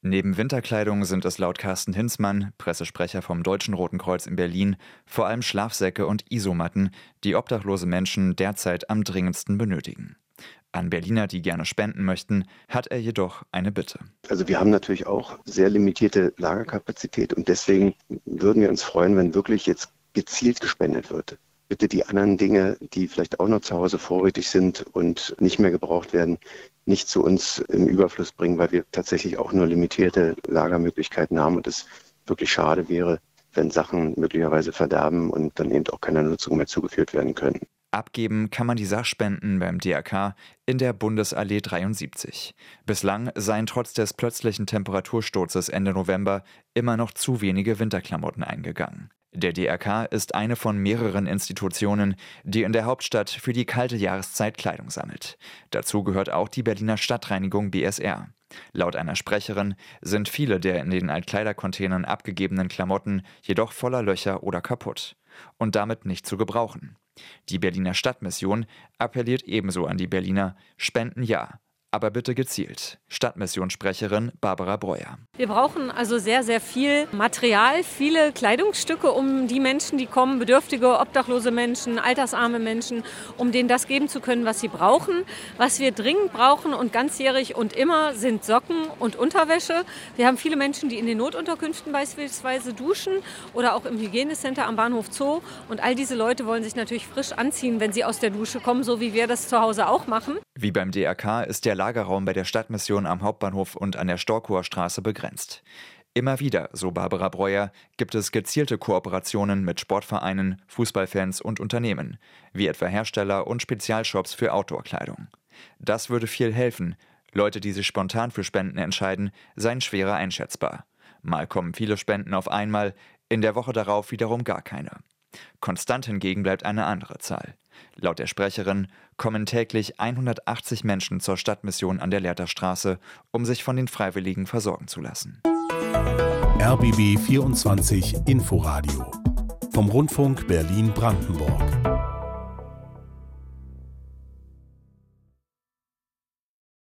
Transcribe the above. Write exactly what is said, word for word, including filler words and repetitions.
Neben Winterkleidung sind es laut Carsten Hinzmann, Pressesprecher vom Deutschen Roten Kreuz in Berlin, vor allem Schlafsäcke und Isomatten, die obdachlose Menschen derzeit am dringendsten benötigen. An Berliner, die gerne spenden möchten, hat er jedoch eine Bitte. Also wir haben natürlich auch sehr limitierte Lagerkapazität und deswegen würden wir uns freuen, wenn wirklich jetzt gezielt gespendet wird. Bitte die anderen Dinge, die vielleicht auch noch zu Hause vorrätig sind und nicht mehr gebraucht werden, nicht zu uns im Überfluss bringen, weil wir tatsächlich auch nur limitierte Lagermöglichkeiten haben und es wirklich schade wäre, wenn Sachen möglicherweise verderben und dann eben auch keiner Nutzung mehr zugeführt werden können. Abgeben kann man die Sachspenden beim D R K in der Bundesallee dreiundsiebzig. Bislang seien trotz des plötzlichen Temperatursturzes Ende November immer noch zu wenige Winterklamotten eingegangen. Der D R K ist eine von mehreren Institutionen, die in der Hauptstadt für die kalte Jahreszeit Kleidung sammelt. Dazu gehört auch die Berliner Stadtreinigung B S R. Laut einer Sprecherin sind viele der in den Altkleidercontainern abgegebenen Klamotten jedoch voller Löcher oder kaputt und damit nicht zu gebrauchen. Die Berliner Stadtmission appelliert ebenso an die Berliner: Spenden ja, aber bitte gezielt. Stadtmissionssprecherin Barbara Breuer. Wir brauchen also sehr, sehr viel Material, viele Kleidungsstücke, um die Menschen, die kommen, bedürftige, obdachlose Menschen, altersarme Menschen, um denen das geben zu können, was sie brauchen. Was wir dringend brauchen und ganzjährig und immer sind Socken und Unterwäsche. Wir haben viele Menschen, die in den Notunterkünften beispielsweise duschen oder auch im Hygienecenter am Bahnhof Zoo. Und all diese Leute wollen sich natürlich frisch anziehen, wenn sie aus der Dusche kommen, so wie wir das zu Hause auch machen. Wie beim D R K ist der Lagerraum bei der Stadtmission am Hauptbahnhof und an der Storkower Straße begrenzt. Immer wieder, so Barbara Breuer, gibt es gezielte Kooperationen mit Sportvereinen, Fußballfans und Unternehmen, wie etwa Hersteller und Spezialshops für Outdoor-Kleidung. Das würde viel helfen. Leute, die sich spontan für Spenden entscheiden, seien schwerer einschätzbar. Mal kommen viele Spenden auf einmal, in der Woche darauf wiederum gar keine. Konstant hingegen bleibt eine andere Zahl. Laut der Sprecherin kommen täglich hundertachtzig Menschen zur Stadtmission an der Lehrterstraße, um sich von den Freiwilligen versorgen zu lassen. R B B vierundzwanzig Inforadio vom Rundfunk Berlin-Brandenburg.